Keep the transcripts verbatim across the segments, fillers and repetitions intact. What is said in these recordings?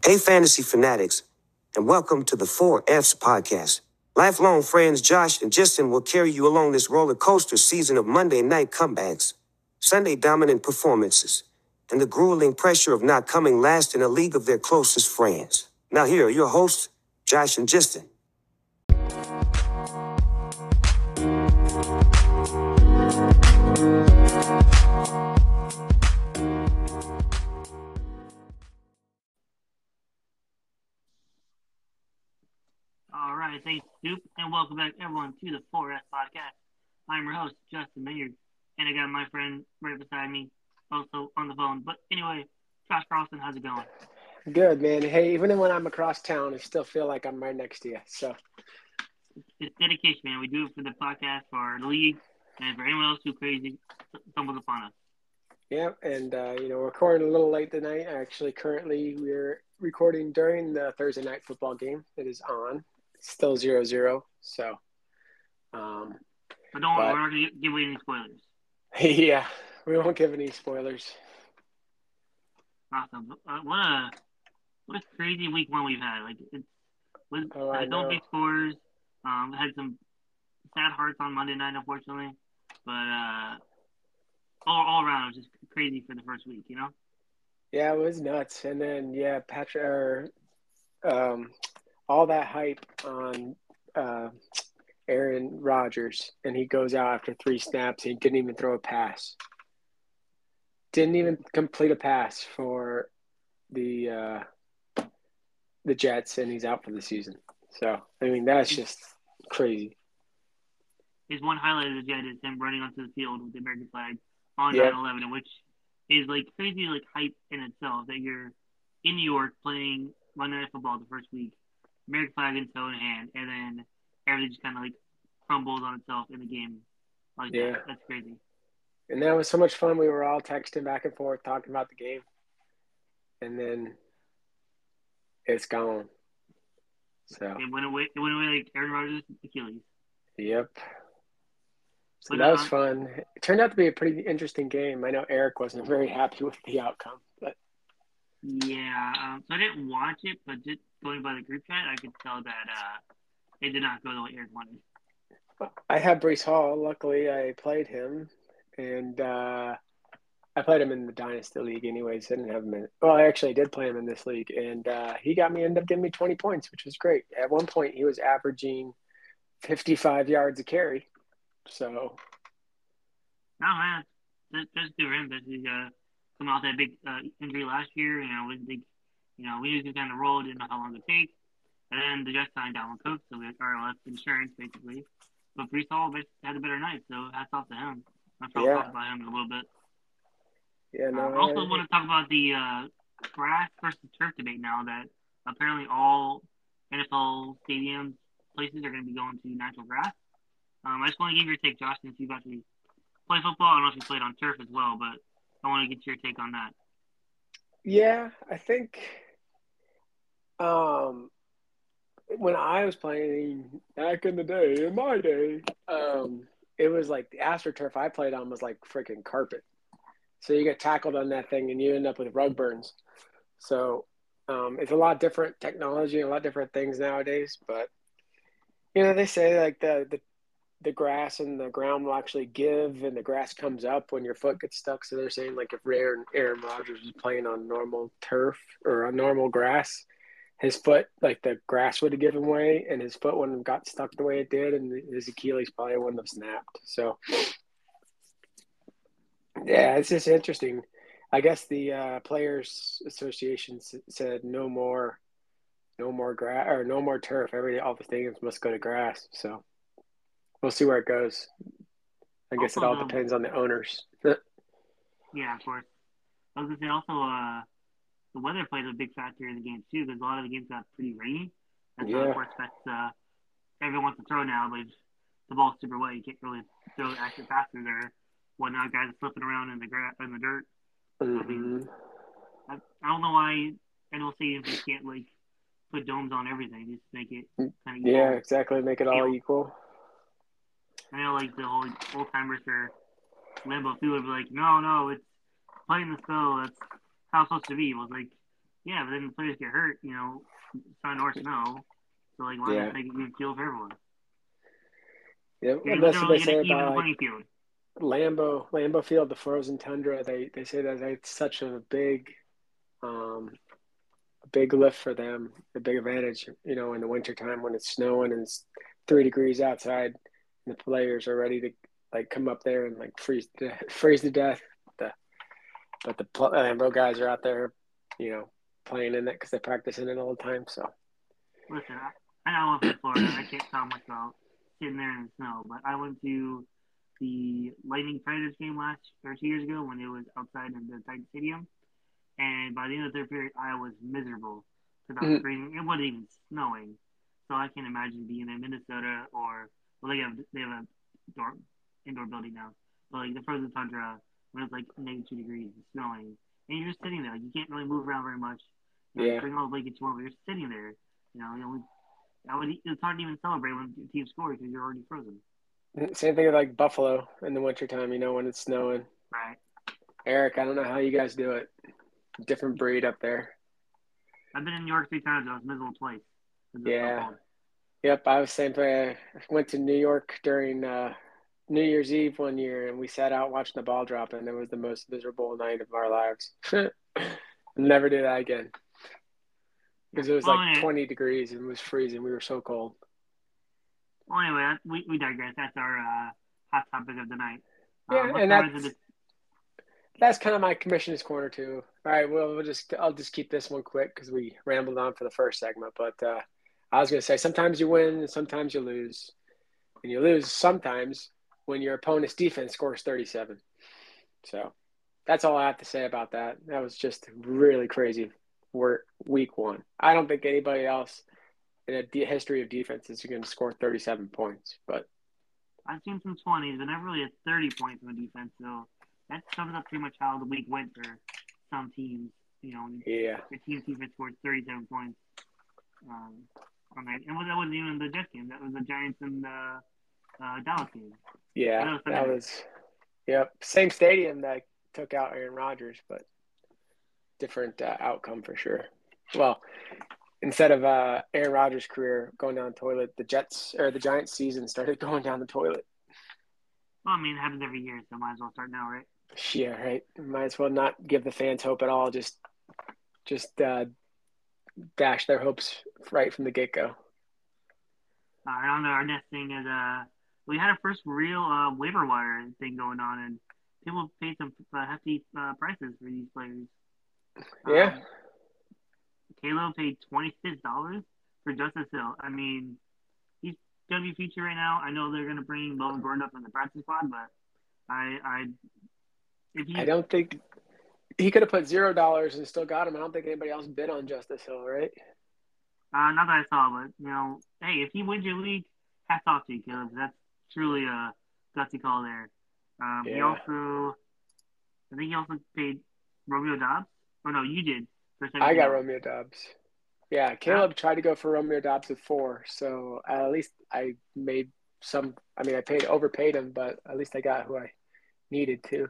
Hey, fantasy fanatics, and welcome to the four F's podcast. Lifelong friends Josh and Justin will carry you along this roller coaster season of Monday night comebacks, Sunday dominant performances, and the grueling pressure of not coming last in a league of their closest friends. Now here are your hosts, Josh and Justin. All right, thanks, Stoop, and welcome back, everyone, to the four S podcast. I'm your host, Justin Maynard, and I got my friend right beside me, also on the phone. But anyway, Josh Carlson, how's it going? Good, man. Hey, even when I'm across town, I still feel like I'm right next to you. So It's dedication, man. We do it for the podcast, for our league, and for anyone else who crazy stumbles upon us. yeah, and uh, you know, we're recording a little late tonight. Actually, currently we're recording during the Thursday night football game. It is on. It's still zero zero. So, um, But don't worry, but, we're not going to give away any spoilers. yeah, we won't give any spoilers. Awesome. Uh, what a what a crazy week one we've had. Like it's was Oh, uh, I no know. big scores. Um, had some sad hearts on Monday night, unfortunately, but uh. all, all around, it was just crazy for the first week, you know? Yeah, it was nuts. And then yeah, Patrick, or, um, all that hype on uh, Aaron Rodgers, and he goes out after three snaps. He didn't even throw a pass. Didn't even complete a pass for the uh, the Jets, and he's out for the season. So I mean, that's His, just crazy. his one highlight of the Jet is him running onto the field with the American flag on Yep. nine eleven, which is like crazy, like hype in itself that you're in New York playing Monday Night Football the first week, American flag in toe in hand, and then everything just kind of like crumbles on itself in the game like Yeah. that. That's crazy. And that was so much fun. We were all texting back and forth, talking about the game, and then it's gone. So It went away. It went away like Aaron Rodgers' Achilles. yep. So But that was um, fun. It turned out to be a pretty interesting game. I know Eric wasn't very happy with the outcome, but yeah. Um, so I didn't watch it, but just going by the group chat, I could tell that uh, it did not go the way Eric wanted. I have Brees Hall. Luckily, I played him, and uh, I played him in the Dynasty League anyways. I didn't have him in – well, I actually did play him in this league, and uh, he got me – ended up giving me twenty points, which was great. At one point, he was averaging fifty-five yards a carry. So – No, man, that's, that's good for him. That's he's uh, coming off that big uh, injury last year. You know, with big, you know, we knew he was kind of roll, didn't know how long it would take. And then the Jets signed Dalvin Cook, so we had our left insurance basically. But Brees Hall had a better night, so hats off to him. I'm sure I'll yeah. talk about him in a little bit. Yeah, no, Um, I also want to talk about the uh, grass versus turf debate now that apparently all N F L stadiums places are going to be going to natural grass. Um, I just want to give your take, Josh, since you've actually played football. I don't know if you played on turf as well, but I want to get your take on that. Yeah, I think um, when I was playing back in the day, in my day, um, it was like the AstroTurf I played on was like freaking carpet. So you get tackled on that thing and you end up with rug burns. So um, it's a lot different technology, a lot different things nowadays. But you know, they say like the the the grass and the ground will actually give, and the grass comes up when your foot gets stuck. So they're saying like if Aaron Aaron Rodgers was playing on normal turf or on normal grass, his foot, like the grass would have given way, and his foot wouldn't have got stuck the way it did, and his Achilles probably wouldn't have snapped. So yeah, it's just interesting. I guess the uh, Players Association s- said no more, no more grass or no more turf. Every all the stadiums must go to grass. So we'll see where it goes. I guess it Also, all the depends on the owners. yeah, of course. I was gonna say also uh, the weather plays a big factor in the game too, because a lot of the games got pretty rainy, and so of Yeah, course that's uh, everyone wants to throw now, but the ball's super wet. You can't really throw accurate passes or whatnot. Guys are slipping around in the grass in the dirt. So, I mean, hmm I, I don't know why N L C just can't like put domes on everything, just make it kind of yeah, equal exactly. Make it all field. equal. I know like the whole old timers for Lambeau Field would be like, no, no, it's playing the snow. That's how it's supposed to be. It was like Yeah, but then the players get hurt, you know, sun or snow. So like, why Yeah. not make it even feel for everyone? Yeah, You're and that's what they literally say gonna even the about like playing field. Lambeau, Lambeau Field, the frozen tundra. They they say that it's such a big, um, a big lift for them, a big advantage. You know, in the wintertime when it's snowing and it's three degrees outside, and the players are ready to like come up there and like freeze to, freeze to death. The, but the Lambeau guys are out there, you know, playing in it because they practice in it all the time. So Listen, I, I know I'm from Florida. I can't tell much about sitting there in the snow, but I went to the Lightning Predators game last or two years ago when it was outside in the Titan Stadium, and by the end of the third period, I was miserable because I was Mhm. freezing. It wasn't even snowing, so I can't imagine being in Minnesota or well, they have they have a door, indoor building now, but like the frozen tundra when it's like negative two degrees and snowing, and you're just sitting there, like you can't really move around very much. You know, you yeah. bring all the blankets you want, but you're sitting there. You know, you know, I would, it's hard to even celebrate when the team scores because you're already frozen. Same thing with like Buffalo in the wintertime, you know, when it's snowing. Right. Eric, I don't know how you guys do it. Different breed up there. I've been in New York three times. I was miserable twice because it's so Yeah. cold. Yep. I was same way. I went to New York during uh, New Year's Eve one year, and we sat out watching the ball drop, and it was the most miserable night of our lives. Never do that again Yeah. because it was Well, like anyway, twenty degrees and it was freezing. We were so cold. well, anyway, we, we digress. That's our uh, hot topic of the night. Yeah, Um, let's and go right to that's the. that's kind of my commissioner's corner too. All right, well, we'll just I'll just keep this one quick because we rambled on for the first segment. But uh, I was gonna say sometimes you win and sometimes you lose, and you lose sometimes when your opponent's defense scores thirty-seven. So that's all I have to say about that. That was just really crazy. We're week one. I don't think anybody else in a de- history of defense is going to score thirty-seven points. But I've seen some twenties, but never really a thirty points from the defense. So that sums up pretty much how the week went for some teams. You know, yeah, the team defense scored thirty-seven points um, on that, and that wasn't even the Jets game. That was the Giants and the uh, Dallas game. And yeah, that was Sunday that night. was yep. Same stadium that took out Aaron Rodgers, but different uh, outcome for sure. Well, instead of uh, Aaron Rodgers' career going down the toilet, the Jets or the Giants' season started going down the toilet. Well, I mean, it happens every year, so might as well start now, right? Yeah, right. Might as well not give the fans hope at all. Just, just uh, dash their hopes right from the get go. Uh, on to our next thing is uh, we had our first real uh, waiver wire thing going on, and people paid some uh, hefty uh, prices for these players. Yeah, Um, Caleb paid twenty six dollars for Justice Hill. I mean, he's gonna be featured right now. I know they're gonna bring Melvin Gordon up in the practice squad, but I, I, if I he's don't think he could have put zero dollars and still got him. I don't think anybody else bid on Justice Hill, right? uh, not that I saw, but you know, hey, if he wins your league, hats off to you, Caleb. That's truly a gutsy call there. Um, he Yeah, also I think he also paid Romeo Dobbs. Oh no, you did for I seventeen got dollars. Romeo Dobbs. Yeah, That Caleb tried to go for Romeo Dobbs with four, so at least I made some. I mean, I paid overpaid him, but at least I got who I needed to.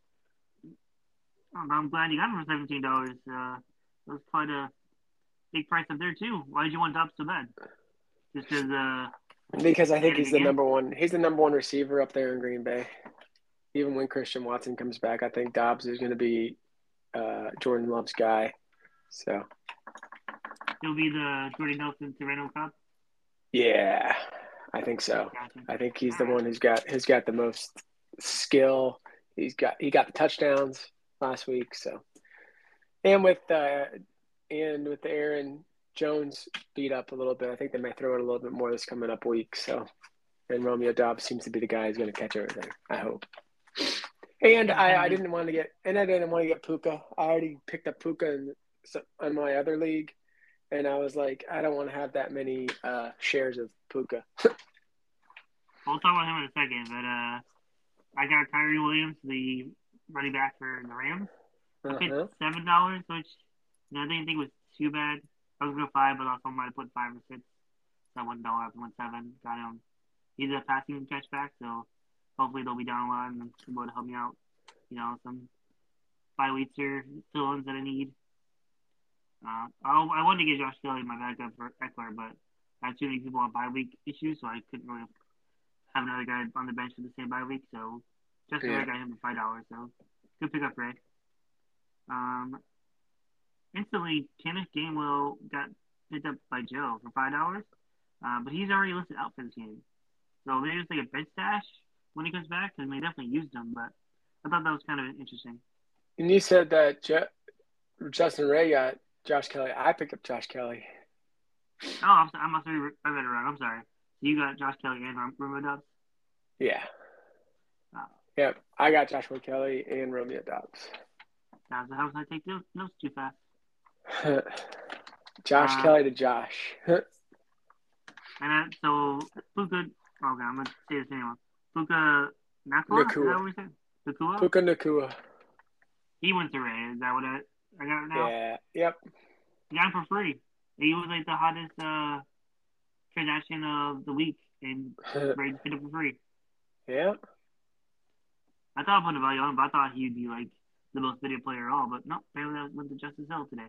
oh, I'm glad you got him for seventeen dollars. Uh, that was quite a big price up there too. Why did you want Dobbs so bad? Just because uh, Because I he think had a he's good the game. number one. He's the number one receiver up there in Green Bay. Even when Christian Watson comes back, I think Dobbs is going to be uh, Jordan Love's guy. So He'll be the Jordy Nelson to Randall Cobb. yeah, I think so. Gotcha. I think he's All the right. one who's got who's got the most skill. He's got he got the touchdowns last week. So and with uh, and with the Aaron Jones beat up a little bit, I think they may throw it a little bit more this coming up week. So and Romeo Dobbs seems to be the guy who's going to catch everything. I hope. And He's I, gonna I be didn't want to get and I didn't want to get Puka. I already picked up Puka in, in my other league, and I was like, I don't want to have that many uh, shares of Puka. We'll talk about him in a second, but uh, I got Kyrie Williams, the running back for the Rams. I Uh paid huh. seven dollars, which you know, I didn't think was too bad. I was gonna five, but also might have put five or six. So one dollar up one seven. Got him. He's a passing catchback, so hopefully they'll be down a lot and be able to help me out. You know, some bye weeks or fill-ins that I need. Uh, I, I wanted to get Josh Kelly my backup for Eckler, but I had too many people on bye week issues, so I couldn't really have another guy on the bench for the same bye week. So Justin Yeah. Ray got him for five dollars. So good pick up, Ray. Um, instantly, Kenneth Gainwell got picked up by Joe for five dollars, uh, but he's already listed out for this game. So maybe it's like a bench stash when he comes back, because they definitely used him. But I thought that was kind of interesting. And you said that Je- Justin Ray got Josh Kelly. I picked up Josh Kelly. Oh, I'm, I must have I read it wrong. I'm sorry. So you got Josh Kelly and Romeo Doubs? Yeah. Oh, Yep. I got Joshua Kelly and Romeo Dobbs. now, so how was I take those notes too fast? Josh Uh, Kelly to Josh. and uh, so Puka. Oh, okay, I'm gonna say this anyway. Puka Nakua. Is that Nakua. what we said? Nakua. Puka Nakua. He went to Ray. Is that what I, I got right now? Yeah. Yep. He got him for free. He was like the hottest uh, transaction of the week, and Ray just picked up for free. Yeah. I thought I put a value on him, but I thought he'd be like the most video player at all. But no, apparently that went to Justice Hill today.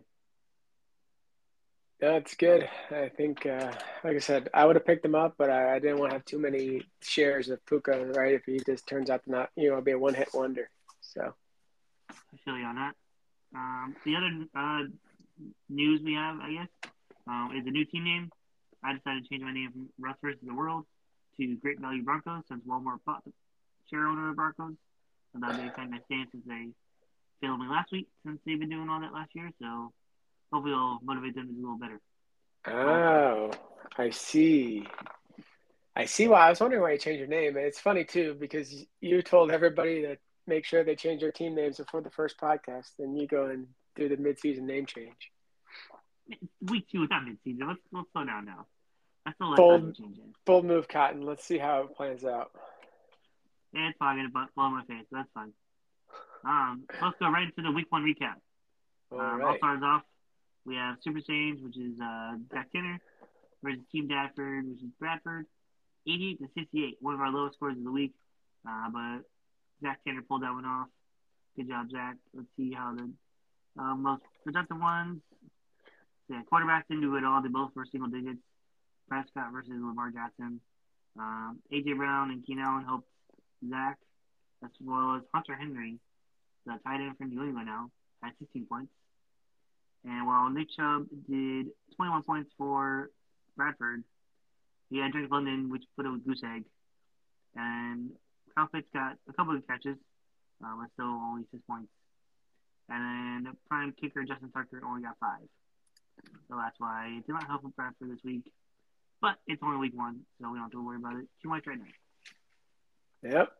That's good. I think, uh, like I said, I would have picked him up, but I, I didn't want to have too many shares of Puka, right? If he just turns out to not, you know, be a one hit wonder. So, I feel you on that. Um, the other uh, news we have, I guess, um, is a new team name. I decided to change my name from Russ versus the World to Great Value Broncos, since Walmart bought the share owner of Broncos. And that they kind of stand since they failed me last week, since they've been doing all that last year. So hopefully it'll motivate them to do a little better. oh, I see. I see why. I was wondering why you changed your name. And it's funny, too, because you told everybody to make sure they change their team names before the first podcast, and you go and do the midseason name change. Week two without midseason. Let's let's slow down now. I still let Bold, time change it. bold move, Cotton. Let's see how it plans out. Yeah, it's probably gonna blow my face. That's fine. Um, let's go right into the week one recap. All Um, All right. stars off. We have Super Saiyans, which is uh, Zach Tanner, versus Team Dadford, which is Bradford. eighty-eight to sixty-eight, one of our lowest scores of the week. Uh, but Zach Tanner pulled that one off. Good job, Zach. Let's see how the uh, most productive ones. Yeah, quarterbacks didn't do it all. They both were single digits. Prescott versus Lamar Jackson. Um, A J Brown and Keenan Allen helped Zach, as well as Hunter Henry, the tight end from New England now, had sixteen points. And while Nick Chubb did twenty-one points for Bradford, he had Drake London, which put a goose egg. And Kyle Pitts got a couple of catches, uh, but still only six points. And then prime kicker Justin Tucker only got five. So that's why it did not help with Bradford this week. But it's only week one, so we don't have to worry about it too much right now. Yep.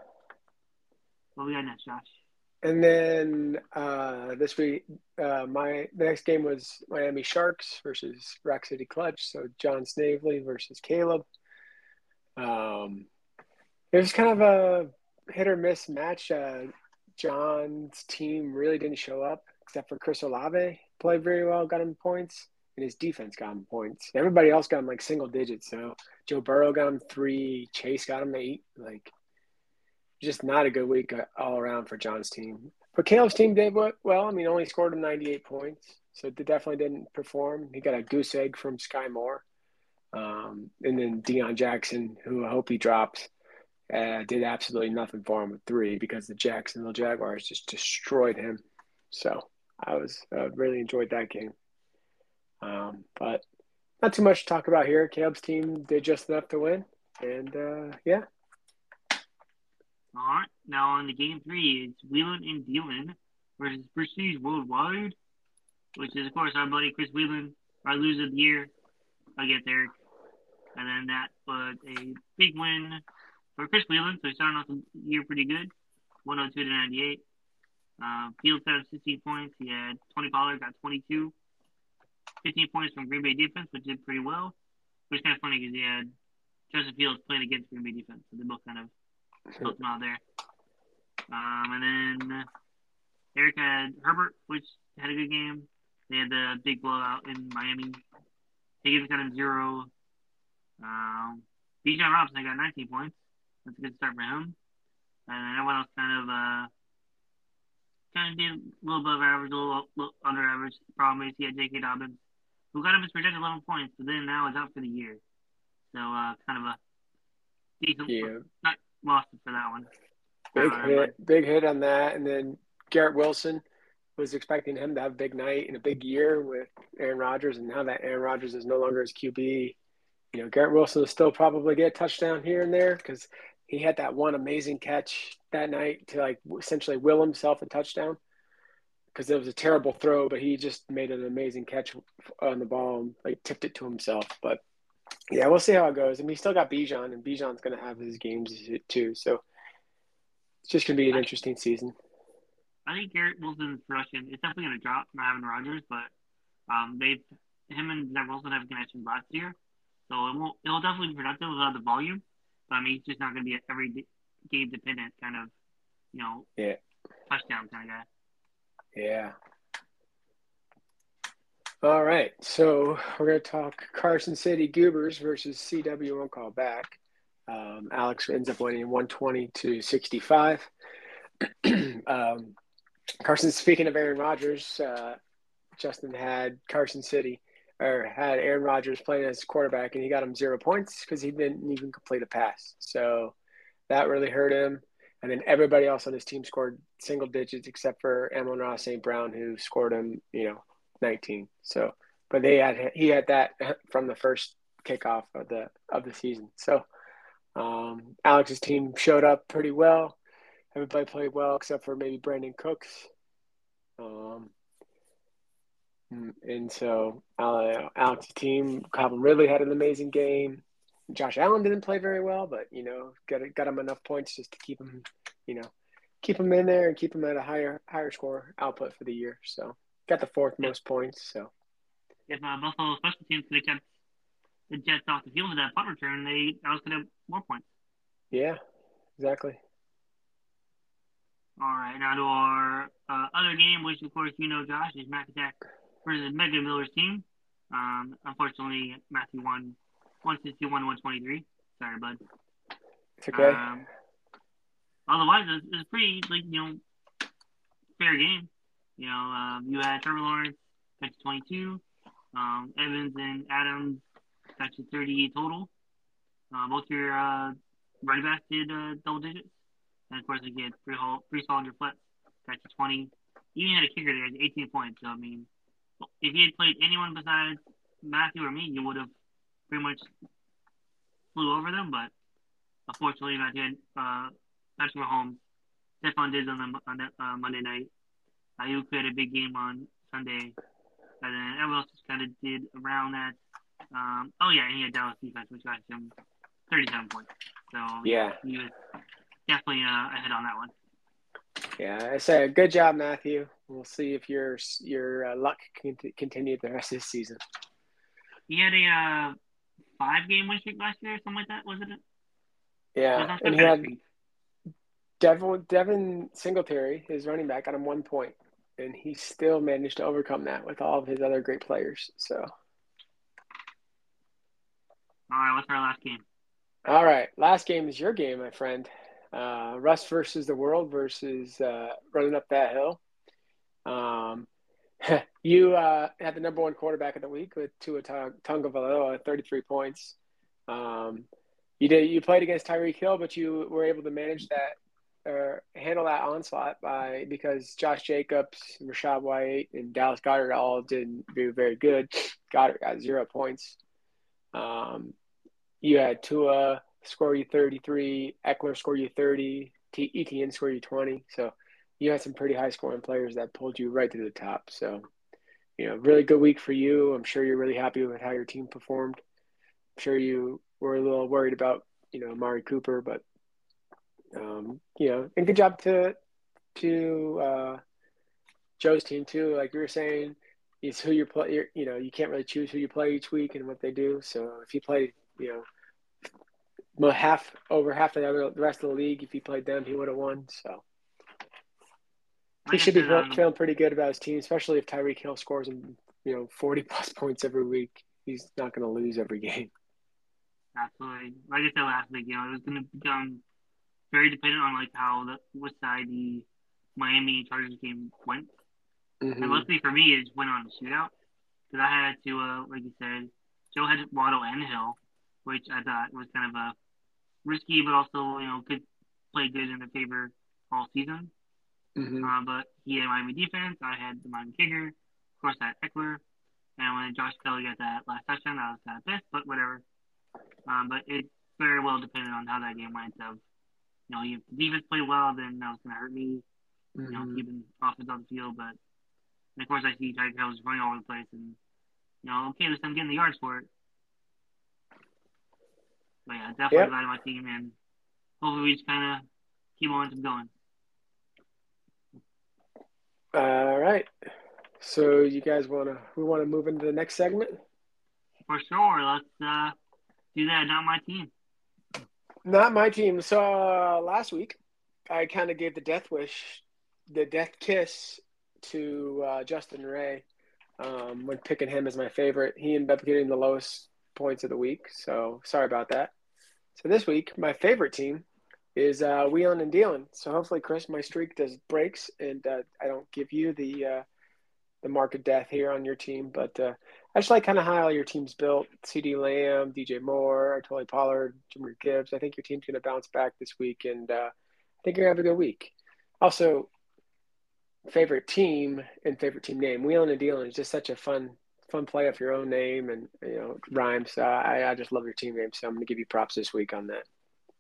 What we got next, Josh? And then uh, this week, uh, my the next game was Miami Sharks versus Rock City Clutch. So John Snavely versus Caleb. Um, it was kind of a hit or miss match. Uh, John's team really didn't show up, except for Chris Olave. Played very well, got him points, and his defense got him points. Everybody else got him like single digits. So Joe Burrow got him three, Chase got him eight. Like, just not a good week all around for John's team. But Caleb's team did well. I mean, only scored him ninety-eight points, so they definitely didn't perform. He got a goose egg from Sky Moore. Um, and then Deion Jackson, who I hope he drops, uh, did absolutely nothing for him with three because the Jacksonville Jaguars just destroyed him. So I was uh, really enjoyed that game. Um, but not too much to talk about here. Caleb's team did just enough to win. And, uh, yeah. All right. Now on the game three, it's Whelan and Dealan versus Prestige Worldwide, which is, of course, our buddy Chris Whelan, our loser of the year against Eric. And then that was a big win for Chris Whelan, so he started off the year pretty good, one oh two to ninety-eight. Uh, Fields got sixteen points. He had Tony Pollard got twenty-two. fifteen points from Green Bay defense, which did pretty well. Which is kind of funny because he had Justin Fields playing against Green Bay defense, so they both kind of helped him out there. Um, and then Eric had Herbert, which had a good game. They had the big blowout in Miami. Higgins got him zero. Um, Bijan Robinson got nineteen points. That's a good start for him. And everyone else kind of uh, kind of did a little above average, a little, little under average. The problem is he had J K. Dobbins, who got him his projected eleven points, but then now is out for the year. So uh, kind of a decent, Yeah, not lost for that one. big Uh, hit, big hit on that, and then Garrett Wilson was expecting him to have a big night and a big year with Aaron Rodgers, and now that Aaron Rodgers is no longer his Q B, you know, Garrett Wilson will still probably get a touchdown here and there because he had that one amazing catch that night to like essentially will himself a touchdown because it was a terrible throw, but he just made an amazing catch on the ball and like tipped it to himself. But yeah, we'll see how it goes. I mean, he still got Bijan, and Bijan's going to have his games too, so it's just going to be an I, interesting season. I think Garrett Wilson's production is definitely going to drop from having Rodgers, but um, they him and Zach Wilson have connections last year, so it will it'll definitely be productive without the volume. But I mean, he's just not going to be an every game dependent kind of, you know, Yeah, touchdown kind of guy. yeah. All right, so we're going to talk Carson City Goobers versus C W Won't Call Back. Um, Alex ends up winning one twenty to sixty-five. um, Carson, speaking of Aaron Rodgers, uh, Justin had Carson City or had Aaron Rodgers playing as quarterback, and he got him zero points because he didn't even complete a pass. So that really hurt him. And then everybody else on his team scored single digits except for Amon-Ra Saint Brown, who scored him, you know, nineteen. So, but they had he had that from the first kickoff of the of the season. So, um, Alex's team showed up pretty well. Everybody played well except for maybe Brandon Cooks. Um, and so uh, Alex's team, Calvin Ridley had an amazing game. Josh Allen didn't play very well, but you know, got got him enough points just to keep him, you know, keep him in there and keep him at a higher higher score output for the year. So got the fourth If, most points. So if uh, Buffalo special teams could have kept the Jets off the field with that punt return, they that was going to have more points. yeah, exactly. All right, now to our uh, other game, which of course you know, Josh, is Mac Attack versus Mega Miller's team. Um, unfortunately, Matthew won one sixty-one, one twenty-three. Sorry, bud. It's okay. Um, otherwise, it was pretty like you know fair game. You know, um, you had Trevor Lawrence got to twenty-two, um, Evans and Adams got to thirty-eight total. Uh, both your uh, running backs did uh, double digits, and of course, again, three three Solinger Flex got to twenty. Even had a kicker there, eighteen points. So I mean, if he had played anyone besides Matthew or me, you would have pretty much flew over them. But unfortunately, Matthew had uh, Patrick Mahomes, Stephon Diggs on the on the, uh, Monday night. Ayuk had a big game on Sunday, and then everyone else just kind of did around that. Um, oh yeah, and he had Dallas defense, which got him thirty-seven points. So Yeah, he was definitely uh, ahead on that one. yeah. I say good job, Matthew. We'll see if your your uh, luck can continue the rest of this season. He had a uh, five game win streak last year, or something like that, wasn't it? Yeah, and he had Devin, Devin Singletary, his running back, got him one point, and he still managed to overcome that with all of his other great players. So, all right, what's our last game? All right, last game is your game, my friend. Uh, Russ versus the world versus uh, running up that hill. Um, you uh, had the number one quarterback of the week with Tua Tagovailoa, thirty-three points. Um, you did you played against Tyreek Hill, but you were able to manage that or handle that onslaught by because Josh Jacobs, Rachaad White, and Dallas Goedert all didn't do very good. Goddard got zero points. Um, you had Tua score you thirty-three, Eckler score you thirty, T- E T N score you twenty. So you had some pretty high scoring players that pulled you right to the top. So, you know, really good week for you. I'm sure you're really happy with how your team performed. I'm sure you were a little worried about, you know, Amari Cooper, but um, you know, and good job to to uh, Joe's team too. Like you were saying, is who you play. You know, you can't really choose who you play each week and what they do. So if you play, you know, half over half the other the rest of the league, if he played them, he would have won. So Like he I should be said, um, feeling pretty good about his team, especially if Tyreek Hill scores him, you know, forty plus points every week. He's not going to lose every game. absolutely. Like I said last week, you know, it was going to become very dependent on like how the which side the Miami Chargers game went. Mm-hmm. And luckily for me, it went on a shootout because I had to, uh, like you said, Joe had Waddle and Hill, which I thought was kind of a risky, but also you know could play good in their favor all season. Mm-hmm. Uh, but he had Miami defense. I had the Miami kicker. Of course, I had Eckler. And when Josh Kelly got that last touchdown, I was kind of pissed, but whatever. Um, but it very well depended on how that game went. Of you know, if the defense played well, then that was going to hurt me. You know, Mm-hmm. keeping offense on the field. But and of course, I see Tyreek Hill running all over the place, and you know, okay, at least I'm getting the yards for it. But yeah, definitely Yep. glad of my team, and hopefully we just kind of keep momentum going. All right. So you guys want to? We want to move into the next segment. For sure, let's uh, do that. Not my team. Not my team. So uh, last week, I kind of gave the death wish, the death kiss to uh, Justin Ray um, when picking him as my favorite. He ended up getting the lowest points of the week. So sorry about that. So this week, my favorite team is uh, Wheeling and Dealing. So hopefully, Chris, my streak does breaks and uh, I don't give you the uh, the mark of death here on your team. But uh, I just like kind of how your team's built. C D Lamb, D J Moore, Tolly Pollard, Jimmy Gibbs. I think your team's going to bounce back this week, and uh, I think you're going to have a good week. Also, favorite team and favorite team name. Wheeling and Dealing is just such a fun fun play of your own name and you know rhymes. Uh, I I just love your team name, so I'm going to give you props this week on that.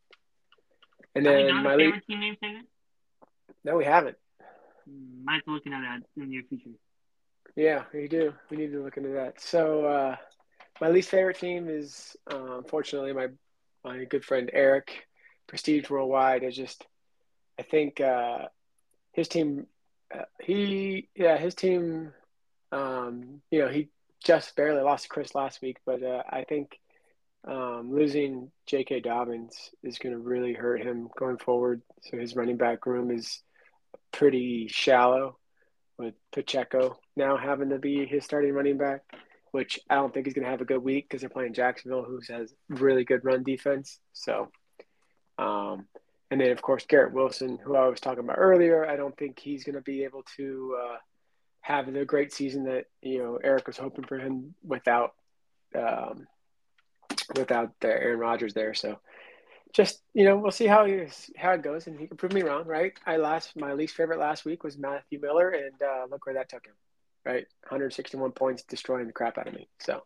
And Have we then done a my favorite lead. team name segment? No, we haven't. Mm, might be looking at that in the near future. Yeah, we do. We need to look into that. So uh, my least favorite team is uh, unfortunately my my good friend Eric, Prestige Worldwide. Is just I think uh, his team. Uh, he yeah his team. Um, you know he just barely lost to Chris last week, but uh, I think um, losing J K. Dobbins is going to really hurt him going forward. So his running back room is pretty shallow with Pacheco now having to be his starting running back, which I don't think he's going to have a good week because they're playing Jacksonville, who has really good run defense. So, um, and then of course Garrett Wilson, who I was talking about earlier, I don't think he's going to be able to uh, have the great season that you know Eric was hoping for him without um, without the Aaron Rodgers there. So just you know, we'll see how he, how it goes, and he can prove me wrong, right? I last my least favorite last week was Matthew Miller, and uh, look where that took him, right? one hundred sixty-one points, destroying the crap out of me. So,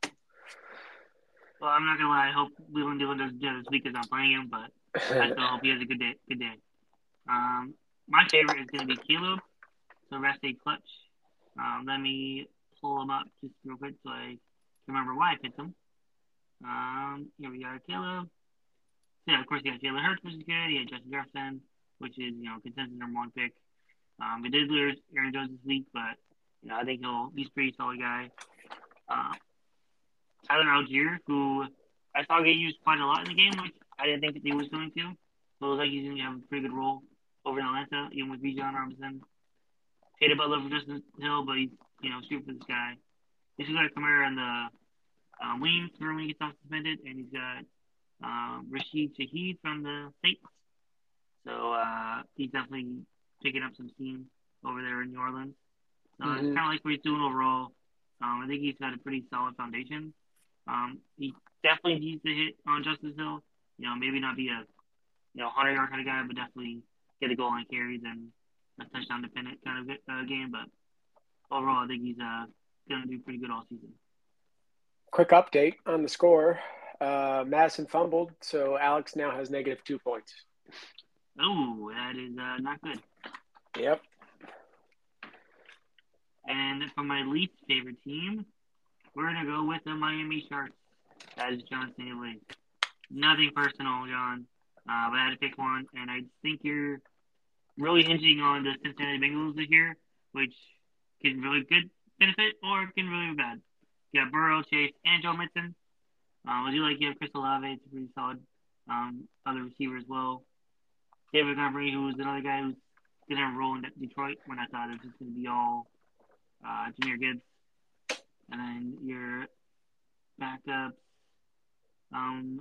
Well, I'm not gonna lie. I hope Leland Dillon doesn't do this week because I'm playing him, but I still hope he has a good day. Good day. Um, my favorite is gonna be Caleb. So rest a clutch. Um, let me pull him up just real quick so I can remember why I picked him. Um, here we are, Caleb. So yeah, of course, he had Jalen Hurts, which is good. He had Justin Jefferson, which is you know consensus number one pick. Um, we did lose Aaron Jones this week, but you know I think he'll he's a pretty solid guy. Um, Tyler Algier, who I saw get used quite a lot in the game, which I didn't think that he was going to. So it looks like he's going to have a pretty good role over in Atlanta, even with Bijan Robinson. Hated Butler for Justin Hill, but he's you know super for this guy. He's got Kamara on the uh, wings for when he gets off suspended, and he's got um, Rashid Shaheed from the Saints. So uh, he's definitely picking up some steam over there in New Orleans. So it's mm-hmm. kind of like what he's doing overall. Um, I think he's got a pretty solid foundation. Um, he definitely needs to hit on Justice Hill. You know, maybe not be a you know hundred yard kind of guy, but definitely get a goal line carries and a touchdown dependent kind of uh, game. But overall, I think he's uh, gonna do pretty good all season. Quick update on the score. Uh, Madison fumbled, so Alex now has negative two points. Oh, that is uh, not good. Yep. And for my least favorite team, we're gonna go with the Miami Sharks. That is John Stanley. Nothing personal, John. Uh, but I had to pick one, and I think you're really hinging on the Cincinnati Bengals this year, which can really good benefit or can really be bad. You got Burrow, Chase, and Joe Mixon. Um, I do like you have Chris Olave. It's a pretty solid um, other receiver as well. David Montgomery, who was another guy who's going to have a role in Detroit when I thought it was just going to be all uh, Jahmyr Gibbs. And then your backup, um,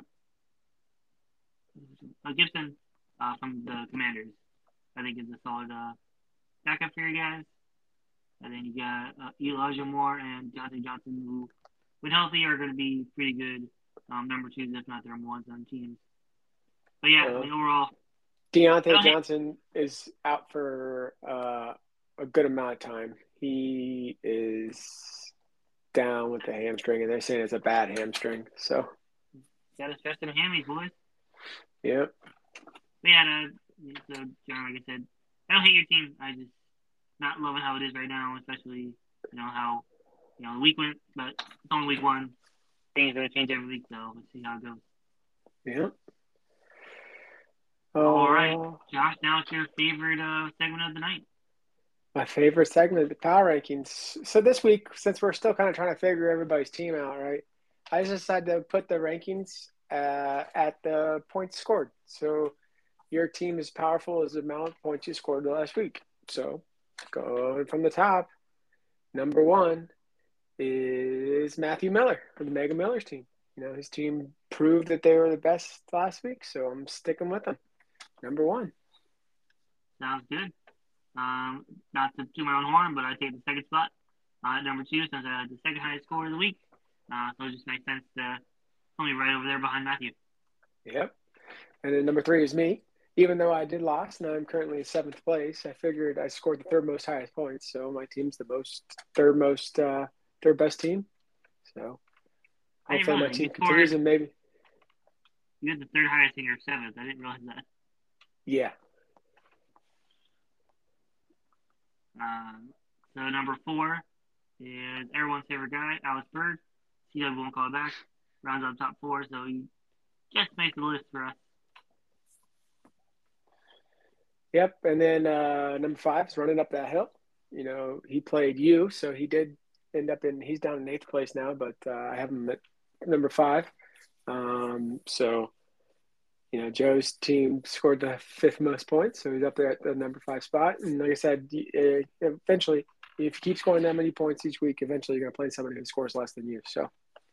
uh, Gibson uh, from the Commanders, I think is a solid uh, backup for your guys. And then you got uh, Elijah Moore and Jonathan Johnson, who, when healthy, are going to be pretty good um, number twos, if not their number ones on teams. But yeah, Uh, I mean, overall, Deontay Johnson is out for uh, a good amount of time. He is down with the hamstring, and they're saying it's a bad hamstring. So, got to stress them hammies, boys. Yep. But yeah, uh, so John, like I said, I don't hate your team. I just not loving how it is right now, especially you know how you know the week went, but it's only week one. Things are gonna change every week, so let's see how it goes. Yep. All uh, right, Josh. Now it's your favorite uh, segment of the night. My favorite segment, the power rankings. So this week, since we're still kind of trying to figure everybody's team out, right? I just decided to put the rankings uh, at the points scored. So your team is powerful as the amount of points you scored the last week. So going from the top, number one is Matthew Miller from the Mega Millers team. You know, his team proved that they were the best last week, so I'm sticking with them. Number one. Sounds good. Um, not to toot my own horn, but I take the second spot. Uh, at number two, since I had the second highest score of the week. Uh, so it just makes sense to put me right over there behind Matthew. Yep. And then number three is me. Even though I did lost, and I'm currently in seventh place, I figured I scored the third most highest points. So my team's the most third most uh, third best team. So hopefully my team continues, and maybe you had the third highest in your seventh. I didn't realize that. Yeah. Um, so number four is everyone's favorite guy, Alex Bird. C W won't call it back. Rounds up top four, so he just makes the list for us. Yep, and then uh, number five is running up that hill. You know, he played you, so he did end up in. He's down in eighth place now, but uh, I have him at number five. Um, so, you know, Joe's team scored the fifth most points, so he's up there at the number five spot. And like I said, eventually, if you keep scoring that many points each week, eventually you're going to play somebody who scores less than you. So,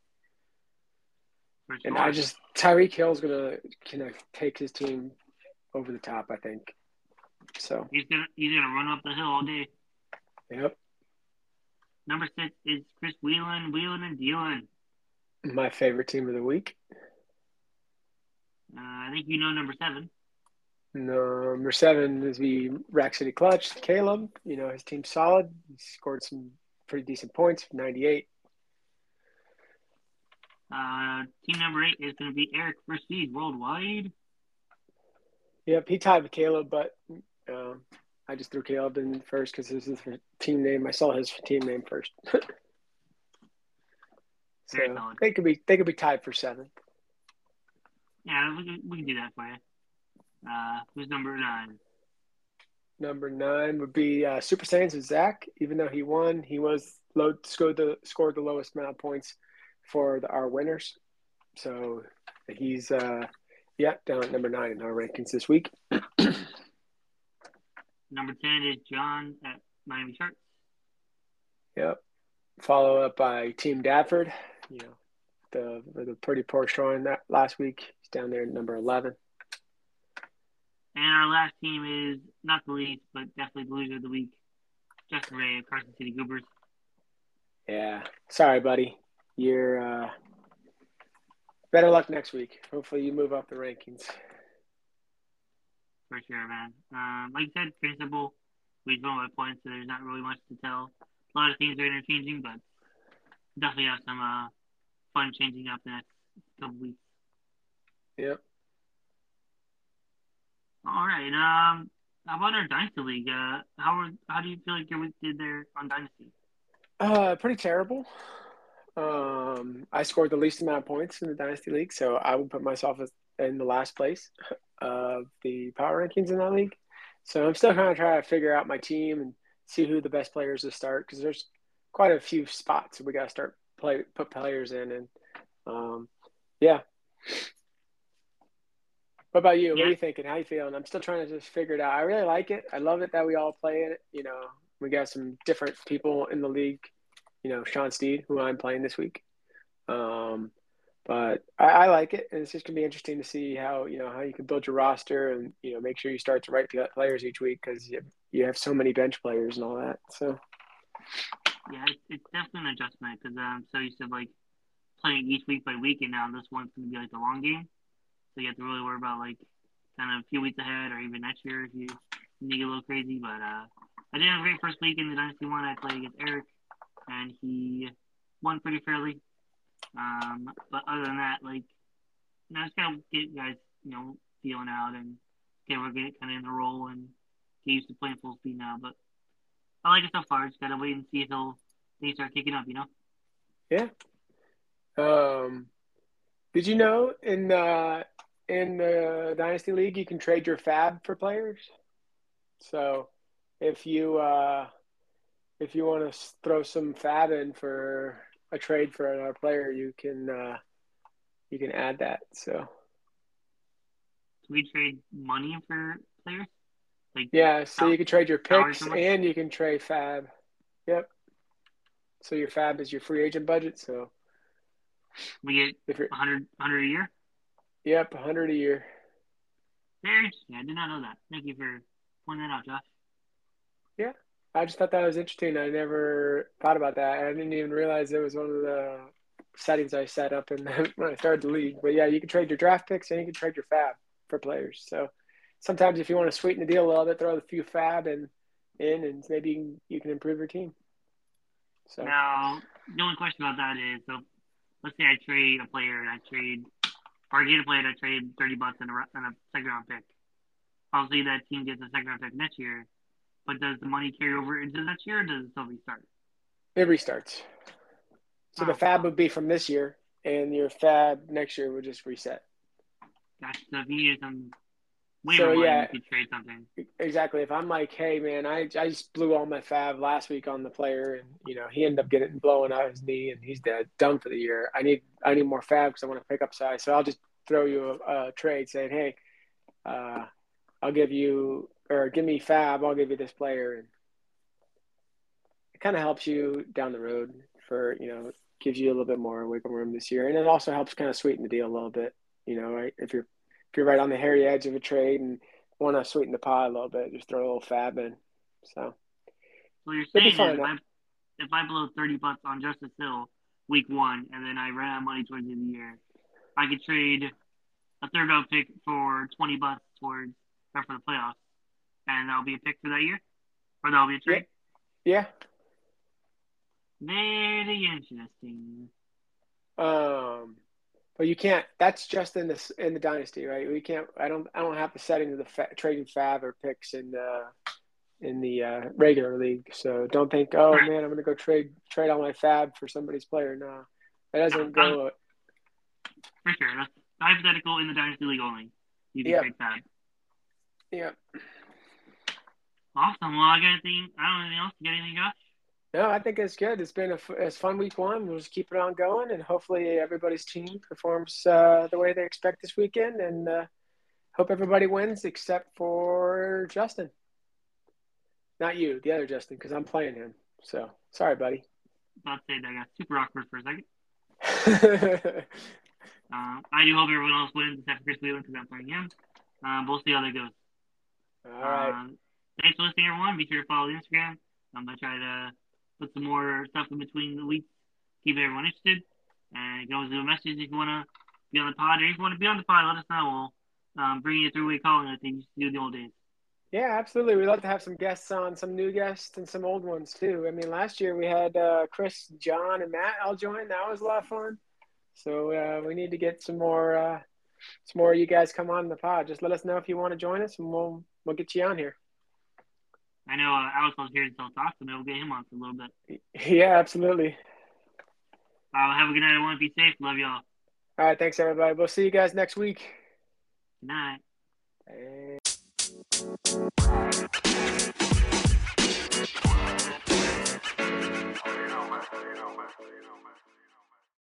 sure. And I just Tyreek Hill's going to kind of take his team over the top, I think. So he's gonna he's gonna run up the hill all day. Yep. Number six is Chris Whelan, Whelan and Dealing. My favorite team of the week. Uh, I think you know number seven. Number seven is the Rack City Clutch, Caleb. You know, his team's solid. He scored some pretty decent points, ninety-eight. Uh, team number eight is going to be Eric Prestige Worldwide. Yep, he tied with Caleb, but uh, I just threw Caleb in first because this is his team name. I saw his team name first. So they could be they could be tied for seventh. Yeah, we can, we can do that for you. Uh, who's number nine? Number nine would be uh, Super Saiyans with Zach. Even though he won, he was low scored the scored the lowest amount of points for the, our winners. So he's uh, yeah down at number nine in our rankings this week. Number ten is John at Miami Sharks. Yep. Follow up by Team Dadford. You know, the the pretty poor showing that last week. He's down there at number eleven. And our last team is not the least, but definitely the loser of the week. Justin Ray of Carson City Goobers. Yeah. Sorry, buddy. You're uh, better luck next week. Hopefully you move up the rankings. For sure, man. Um, like you said, pretty simple. We won by points, so there's not really much to tell. A lot of things are interchanging, but definitely have some uh, fun changing up the next couple weeks. Yep. All right. Um, how about our Dynasty League? Uh, how are, how do you feel like your week did there on Dynasty? Uh, pretty terrible. Um, I scored the least amount of points in the Dynasty League, so I would put myself in the last place of the power rankings in that league. So I'm still kind of trying to figure out my team and see who the best players to start because there's quite a few spots we got to start play put players in, and um, yeah. What about you? Yeah. What are you thinking? How you feeling? I'm still trying to just figure it out. I really like it. I love it that we all play it. You know, we got some different people in the league. You know, Sean Steed, who I'm playing this week. Um, but I, I like it, and it's just gonna be interesting to see how you know how you can build your roster and you know make sure you start the right players each week because you have so many bench players and all that. So Yeah, it's, it's definitely an adjustment because I'm so used to like playing each week by week, and now this one's gonna be like the long game. So you have to really worry about like kind of a few weeks ahead or even next year if you need to get a little crazy. But uh, I did have a great first week in the Dynasty one. I played against Eric, and he won pretty fairly. Um, but other than that, like, you know, just gotta get guys, you know, feeling out and get we're getting kind of in the role and get used to playing full speed now. But I like it so far. Just gotta wait and see if he'll they start kicking up. You know. yeah. Um, did you know in uh in the Dynasty League you can trade your fab for players? So if you uh if you want to throw some fab in for a trade for another player, you can uh you can add that. So Do we trade money for players? Like yeah, so you can trade your salary picks so much? and you can trade fab. Yep. So your fab is your free agent budget. So We get if you're one hundred, one hundred a year. yep, a hundred a year. Very interesting. I did not know that. Thank you for pointing that out, Josh. Yeah. I just thought that was interesting. I never thought about that. I didn't even realize it was one of the settings I set up in the, when I started the league. But yeah, you can trade your draft picks and you can trade your fab for players. So sometimes if you want to sweeten the deal a little bit, throw a few fab in, in and maybe you can, you can improve your team. So Now, the only question about that is, so let's say I trade a player and I trade, or I get a player and I trade thirty bucks and a, and a second round pick. Obviously, that team gets a second round pick next year, but does the money carry over into next year or does it still restart? it restarts. So the Oh, fab would be from this year and your fab next year would just reset. gosh, so if you needed some waiver So money, yeah, you could trade something. exactly. If I'm like, hey man, I I just blew all my fab last week on the player, and you know he ended up getting blowing out his knee, and he's dead, done for the year. I need I need more fab because I want to pick up size. So I'll just throw you a, a trade saying, hey, uh, I'll give you or give me fab. I'll give you this player, and it kind of helps you down the road for you know gives you a little bit more wiggle room this year, and it also helps kind of sweeten the deal a little bit. You know, right? If you're if you're right on the hairy edge of a trade and want to sweeten the pie a little bit, just throw a little fab in. So So you're it'll be saying is fine. if I if I blow thirty bucks on Justice Hill week one and then I ran out of money towards the end of the year, I could trade a third round pick for twenty bucks towards or for the playoffs, and that'll be a pick for that year, or that'll be a trade. Yeah. Very interesting. Um, but you can't. That's just in this in the dynasty, right? We can't. I don't. I don't have the setting of the fa- trading fab or picks in the in the uh, regular league. So don't think, oh Right. man, I'm gonna go trade trade all my fab for somebody's player. No, that doesn't No, go. for sure. That's hypothetical in the dynasty league only. You can Yep. trade fab. Yep. Awesome. Well, I got anything. I don't know anything else. You got anything, Josh? No, I think it's good. It's been a, f- it's fun week one. We'll just keep it on going, and hopefully everybody's team performs uh, the way they expect this weekend. And uh, hope everybody wins except for Justin. Not you, the other Justin, because I'm playing him. So sorry, buddy. About to say that got super awkward for a second. Uh, I do hope everyone else wins except for Chris Whelan because I'm playing him. Um, we'll see how that goes. All right. Um, thanks for listening, everyone. Be sure to follow the Instagram. I'm gonna try to put some more stuff in between the weeks, keep everyone interested. And you can always leave a message if you wanna be on the pod, or if you wanna be on the pod, let us know. We'll um, bring you a three-way calling like they used to do in the old days. Yeah, absolutely. We'd love to have some guests on, some new guests and some old ones too. I mean, last year we had uh, Chris, John, and Matt all join. That was a lot of fun. So uh, we need to get some more, uh, some more of you guys come on the pod. Just let us know if you want to join us, and we'll we'll get you on here. I know uh, Alex was here to tell talk, so maybe we'll get him on for a little bit. Yeah, absolutely. Uh, have a good night, everyone. Be safe. Love y'all. All right, thanks everybody. We'll see you guys next week. Good night. And...